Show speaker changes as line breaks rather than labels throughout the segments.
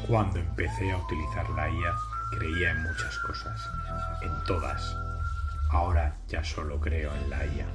Cuando empecé a utilizar la IA, creía en muchas cosas, en todas. Ahora ya solo creo en la IA.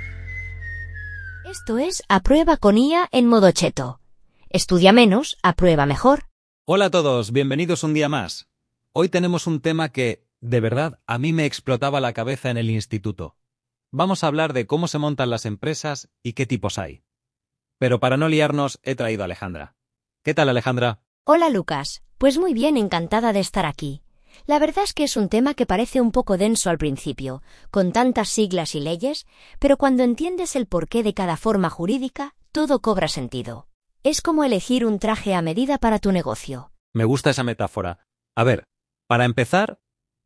Esto es A Prueba con IA en modo cheto. Estudia menos, aprueba mejor.
Hola a todos, bienvenidos un día más. Hoy tenemos un tema que, de verdad, a mí me explotaba la cabeza en el instituto. Vamos a hablar de cómo se montan las empresas y qué tipos hay. Pero para no liarnos, he traído a Alejandra. ¿Qué tal, Alejandra?
Hola, Lucas. Pues muy bien, encantada de estar aquí. La verdad es que es un tema que parece un poco denso al principio, con tantas siglas y leyes, pero cuando entiendes el porqué de cada forma jurídica, todo cobra sentido. Es como elegir un traje a medida para tu negocio.
Me gusta esa metáfora. A ver, para empezar,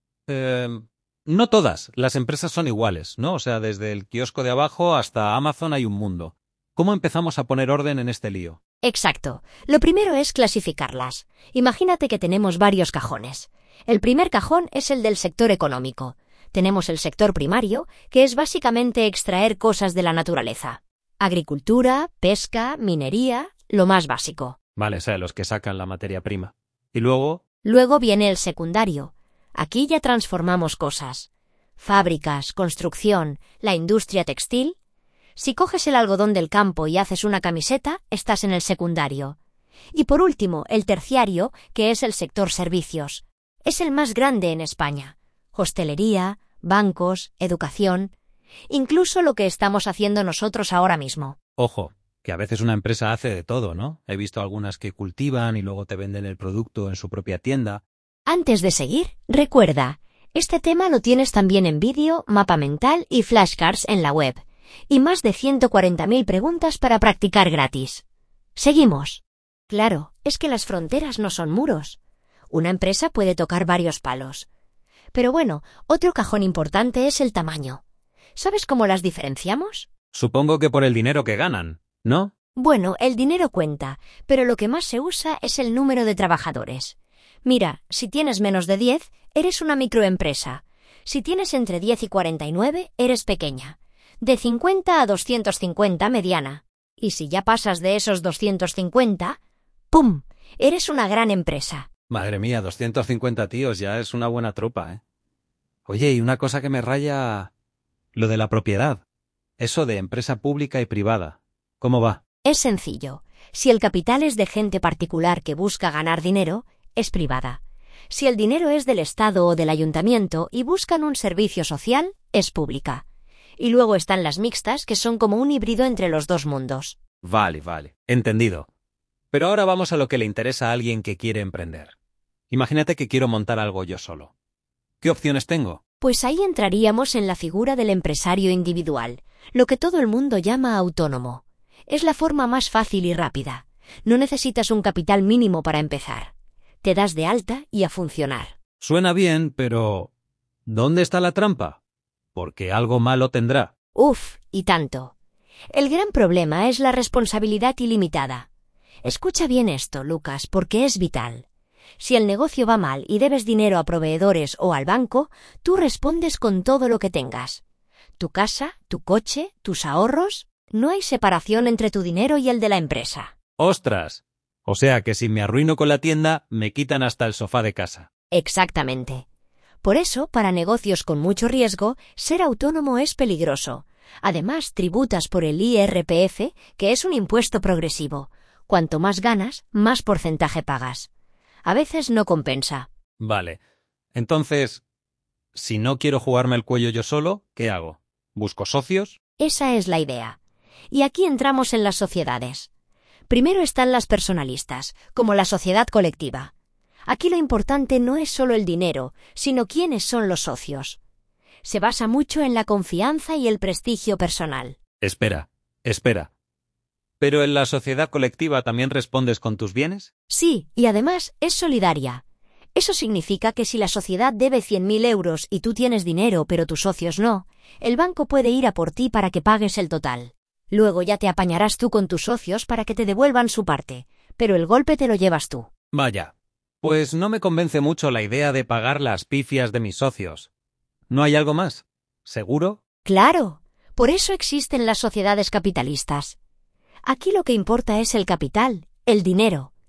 no todas las empresas son iguales, ¿no? O sea, desde el kiosco de abajo hasta Amazon hay un mundo. ¿Cómo empezamos a poner orden en este lío?
Exacto. Lo primero es clasificarlas. Imagínate que tenemos varios cajones. El primer cajón es el del sector económico. Tenemos el sector primario, que es básicamente extraer cosas de la naturaleza. Agricultura, pesca, minería, lo más básico.
Vale, o sea, los que sacan la materia prima. Y luego...
Luego viene el secundario. Aquí ya transformamos cosas. Fábricas, construcción, la industria textil. Si coges el algodón del campo y haces una camiseta, estás en el secundario. Y por último, el terciario, que es el sector servicios. Es el más grande en España. Hostelería, bancos, educación, incluso lo que estamos haciendo nosotros ahora mismo.
Ojo, que a veces una empresa hace de todo, ¿no? He visto algunas que cultivan y luego te venden el producto en su propia tienda.
Antes de seguir, recuerda, este tema lo tienes también en vídeo, mapa mental y flashcards en la web. Y más de 140.000 preguntas para practicar gratis. Seguimos. Claro, es que las fronteras no son muros. Una empresa puede tocar varios palos. Pero bueno, otro cajón importante es el tamaño. ¿Sabes cómo las diferenciamos?
Supongo que por el dinero que ganan, ¿no?
Bueno, el dinero cuenta, pero lo que más se usa es el número de trabajadores. Mira, si tienes menos de 10, eres una microempresa. Si tienes entre 10 y 49, eres pequeña. De 50 a 250, mediana. Y si ya pasas de esos 250, ¡pum!, eres una gran empresa.
Madre mía, 250 tíos ya es una buena tropa, ¿eh? Oye, y una cosa que me raya... lo de la propiedad. Eso de empresa pública y privada. ¿Cómo va?
Es sencillo. Si el capital es de gente particular que busca ganar dinero, es privada. Si el dinero es del Estado o del Ayuntamiento y buscan un servicio social, es pública. Y luego están las mixtas, que son como un híbrido entre los dos mundos.
Vale. Entendido. Pero ahora vamos a lo que le interesa a alguien que quiere emprender. Imagínate que quiero montar algo yo solo. ¿Qué opciones tengo?
Pues ahí entraríamos en la figura del empresario individual, lo que todo el mundo llama autónomo. Es la forma más fácil y rápida. No necesitas un capital mínimo para empezar. Te das de alta y a funcionar.
Suena bien, pero... ¿dónde está la trampa? Porque algo malo tendrá.
Uf, y tanto. El gran problema es la responsabilidad ilimitada. Escucha bien esto, Lucas, porque es vital. Si el negocio va mal y debes dinero a proveedores o al banco, tú respondes con todo lo que tengas. Tu casa, tu coche, tus ahorros. No hay separación entre tu dinero y el de la empresa.
¡Ostras! O sea que si me arruino con la tienda, me quitan hasta el sofá de casa.
Exactamente. Por eso, para negocios con mucho riesgo, ser autónomo es peligroso. Además, tributas por el IRPF, que es un impuesto progresivo. Cuanto más ganas, más porcentaje pagas. A veces no compensa.
Vale. Entonces, si no quiero jugarme el cuello yo solo, ¿qué hago? ¿Busco socios?
Esa es la idea. Y aquí entramos en las sociedades. Primero están las personalistas, como la sociedad colectiva. Aquí lo importante no es solo el dinero, sino quiénes son los socios. Se basa mucho en la confianza y el prestigio personal.
Espera. ¿Pero en la sociedad colectiva también respondes con tus bienes?
Sí, y además es solidaria. Eso significa que si la sociedad debe 100.000 euros y tú tienes dinero pero tus socios no, el banco puede ir a por ti para que pagues el total. Luego ya te apañarás tú con tus socios para que te devuelvan su parte, pero el golpe te lo llevas tú.
Vaya. Pues no me convence mucho la idea de pagar las pifias de mis socios. ¿No hay algo más? ¿Seguro?
Claro, por eso existen las sociedades capitalistas. Aquí lo que importa es el capital, el dinero.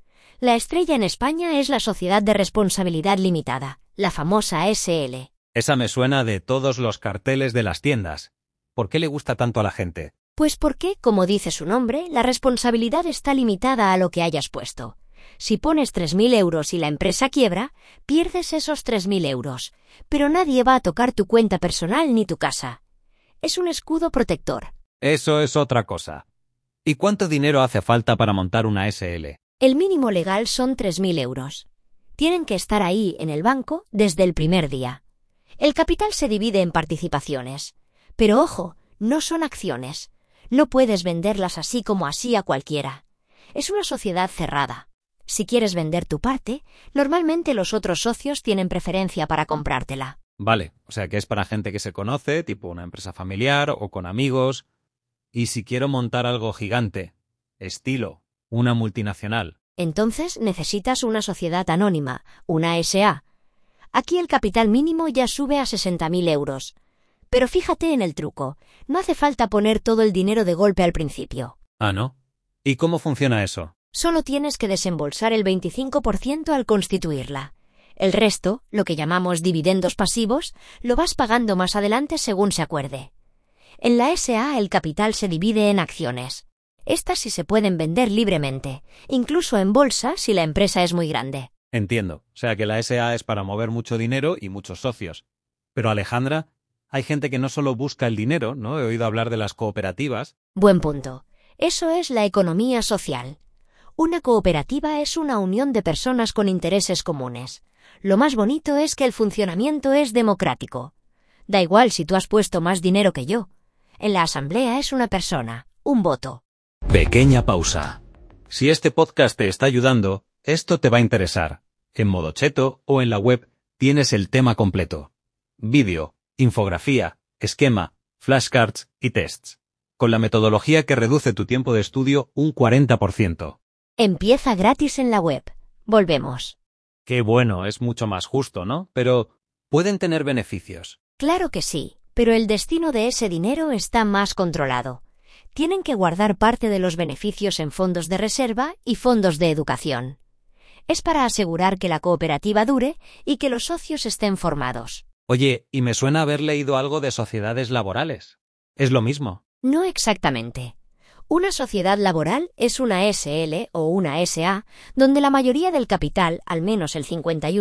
La estrella en España es la Sociedad de Responsabilidad Limitada, la famosa SL.
Esa me suena de todos los carteles de las tiendas. ¿Por qué le gusta tanto a la gente?
Pues porque, como dice su nombre, la responsabilidad está limitada a lo que hayas puesto. Si pones 3.000 euros y la empresa quiebra, pierdes esos 3.000 euros, pero nadie va a tocar tu cuenta personal ni tu casa. Es un escudo protector.
Eso es otra cosa. ¿Y cuánto dinero hace falta para montar una SL?
El mínimo legal son 3.000 euros. Tienen que estar ahí, en el banco, desde el primer día. El capital se divide en participaciones. Pero ojo, no son acciones. No puedes venderlas así como así a cualquiera. Es una sociedad cerrada. Si quieres vender tu parte, normalmente los otros socios tienen preferencia para comprártela.
Vale, o sea que es para gente que se conoce, tipo una empresa familiar o con amigos. Y si quiero montar algo gigante, estilo una multinacional.
Entonces necesitas una sociedad anónima, una SA. Aquí el capital mínimo ya sube a 60.000 euros. Pero fíjate en el truco, no hace falta poner todo el dinero de golpe al principio.
Ah, ¿no? ¿Y cómo funciona eso?
Solo tienes que desembolsar el 25% al constituirla. El resto, lo que llamamos dividendos pasivos, lo vas pagando más adelante según se acuerde. En la SA el capital se divide en acciones. Estas sí se pueden vender libremente, incluso en bolsa si la empresa es muy grande.
Entiendo, o sea que la SA es para mover mucho dinero y muchos socios. Pero Alejandra, hay gente que no solo busca el dinero, ¿no? He oído hablar de las cooperativas.
Buen punto. Eso es la economía social. Una cooperativa es una unión de personas con intereses comunes. Lo más bonito es que el funcionamiento es democrático. Da igual si tú has puesto más dinero que yo. En la asamblea es una persona, un voto.
Pequeña pausa. Si este podcast te está ayudando, esto te va a interesar. En modo cheto o en la web tienes el tema completo. Vídeo, infografía, esquema, flashcards y tests. Con la metodología que reduce tu tiempo de estudio un 40%.
Empieza gratis en la web. Volvemos.
Qué bueno, es mucho más justo, ¿no? Pero, ¿pueden tener beneficios?
Claro que sí, pero el destino de ese dinero está más controlado. Tienen que guardar parte de los beneficios en fondos de reserva y fondos de educación. Es para asegurar que la cooperativa dure y que los socios estén formados.
Oye, y me suena haber leído algo de sociedades laborales. ¿Es lo mismo?
No exactamente. Una sociedad laboral es una SL o una SA, donde la mayoría del capital, al menos el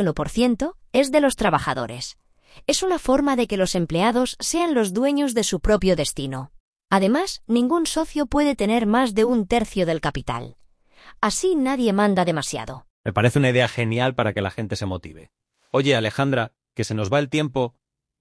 51%, es de los trabajadores. Es una forma de que los empleados sean los dueños de su propio destino. Además, ningún socio puede tener más de 1/3 del capital. Así nadie manda demasiado.
Me parece una idea genial para que la gente se motive. Oye, Alejandra, que se nos va el tiempo.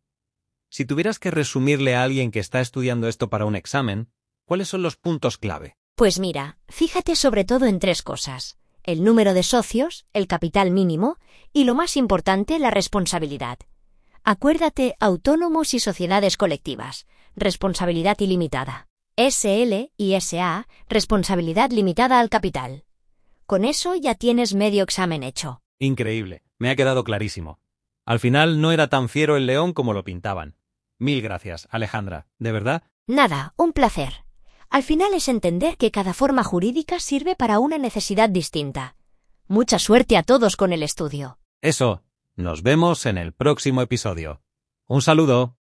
Si tuvieras que resumirle a alguien que está estudiando esto para un examen, ¿cuáles son los puntos clave?
Pues mira, fíjate sobre todo en 3 cosas. El número de socios, el capital mínimo y, lo más importante, la responsabilidad. Acuérdate, autónomos y sociedades colectivas, responsabilidad ilimitada. SL y SA, responsabilidad limitada al capital. Con eso ya tienes medio examen hecho.
Increíble, me ha quedado clarísimo. Al final no era tan fiero el león como lo pintaban. Mil gracias, Alejandra, ¿de verdad?
Nada, un placer. Al final es entender que cada forma jurídica sirve para una necesidad distinta. Mucha suerte a todos con el estudio.
Eso, nos vemos en el próximo episodio. Un saludo.